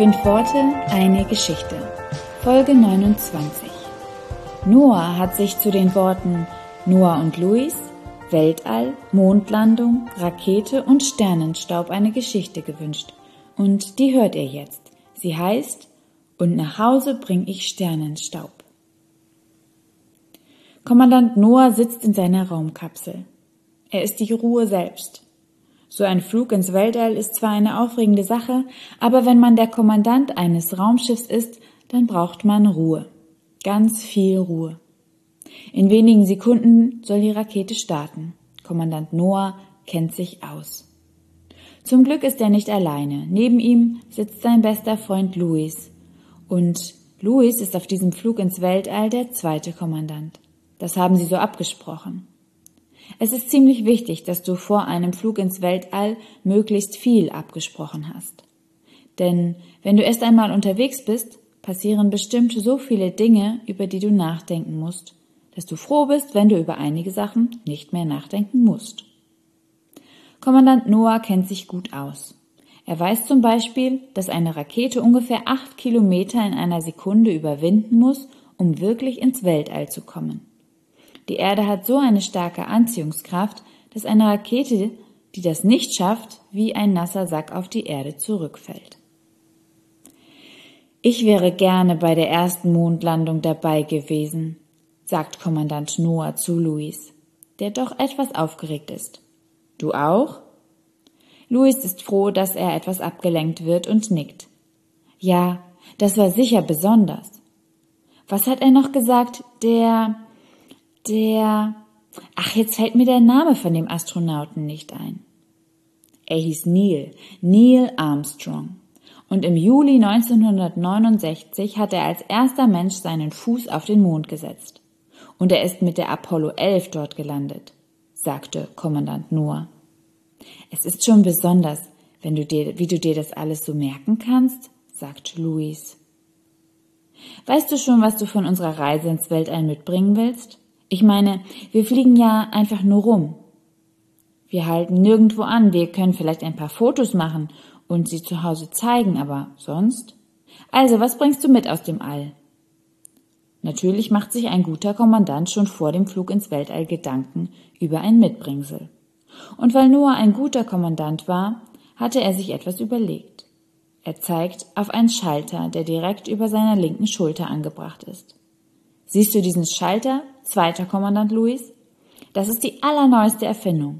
5 Worte, eine Geschichte. Folge 29. Noah hat sich zu den Worten Noah und Louis, Weltall, Mondlandung, Rakete und Sternenstaub eine Geschichte gewünscht. Und die hört ihr jetzt. Sie heißt Und nach Hause bring ich Sternenstaub. Kommandant Noah sitzt in seiner Raumkapsel. Er ist die Ruhe selbst. So ein Flug ins Weltall ist zwar eine aufregende Sache, aber wenn man der Kommandant eines Raumschiffs ist, dann braucht man Ruhe. Ganz viel Ruhe. In wenigen Sekunden soll die Rakete starten. Kommandant Noah kennt sich aus. Zum Glück ist er nicht alleine. Neben ihm sitzt sein bester Freund Louis. Und Louis ist auf diesem Flug ins Weltall der zweite Kommandant. Das haben sie so abgesprochen. Es ist ziemlich wichtig, dass du vor einem Flug ins Weltall möglichst viel abgesprochen hast. Denn wenn du erst einmal unterwegs bist, passieren bestimmt so viele Dinge, über die du nachdenken musst, dass du froh bist, wenn du über einige Sachen nicht mehr nachdenken musst. Kommandant Noah kennt sich gut aus. Er weiß zum Beispiel, dass eine Rakete ungefähr 8 Kilometer in einer Sekunde überwinden muss, um wirklich ins Weltall zu kommen. Die Erde hat so eine starke Anziehungskraft, dass eine Rakete, die das nicht schafft, wie ein nasser Sack auf die Erde zurückfällt. Ich wäre gerne bei der ersten Mondlandung dabei gewesen, sagt Kommandant Noah zu Louis, der doch etwas aufgeregt ist. Du auch? Louis ist froh, dass er etwas abgelenkt wird und nickt. Ja, das war sicher besonders. Was hat er noch gesagt? Ach, jetzt fällt mir der Name von dem Astronauten nicht ein. Er hieß Neil Armstrong. Und im Juli 1969 hat er als erster Mensch seinen Fuß auf den Mond gesetzt. Und er ist mit der Apollo 11 dort gelandet, sagte Kommandant Noah. Es ist schon besonders, wie du dir das alles so merken kannst, sagt Louis. Weißt du schon, was du von unserer Reise ins Weltall mitbringen willst? Ich meine, wir fliegen ja einfach nur rum. Wir halten nirgendwo an, wir können vielleicht ein paar Fotos machen und sie zu Hause zeigen, aber sonst? Also, was bringst du mit aus dem All? Natürlich macht sich ein guter Kommandant schon vor dem Flug ins Weltall Gedanken über ein Mitbringsel. Und weil Noah ein guter Kommandant war, hatte er sich etwas überlegt. Er zeigt auf einen Schalter, der direkt über seiner linken Schulter angebracht ist. Siehst du diesen Schalter, zweiter Kommandant Louis? Das ist die allerneueste Erfindung.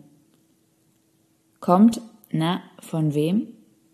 Kommt, von wem?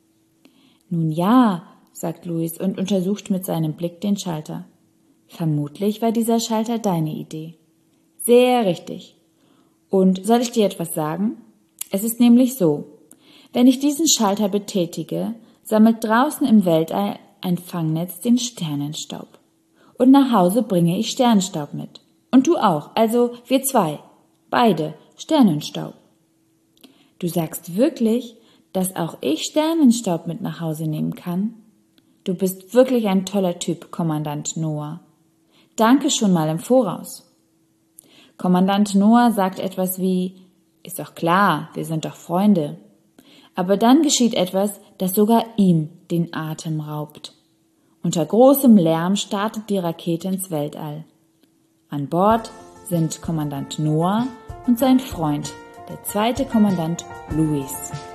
Nun ja, sagt Louis und untersucht mit seinem Blick den Schalter. Vermutlich war dieser Schalter deine Idee. Sehr richtig. Und soll ich dir etwas sagen? Es ist nämlich so, wenn ich diesen Schalter betätige, sammelt draußen im Weltall ein Fangnetz den Sternenstaub. Und nach Hause bringe ich Sternenstaub mit. Und du auch, also wir zwei, beide Sternenstaub. Du sagst wirklich, dass auch ich Sternenstaub mit nach Hause nehmen kann? Du bist wirklich ein toller Typ, Kommandant Noah. Danke schon mal im Voraus. Kommandant Noah sagt etwas wie, ist doch klar, wir sind doch Freunde. Aber dann geschieht etwas, das sogar ihm den Atem raubt. Unter großem Lärm startet die Rakete ins Weltall. An Bord sind Kommandant Noah und sein Freund, der zweite Kommandant Louis.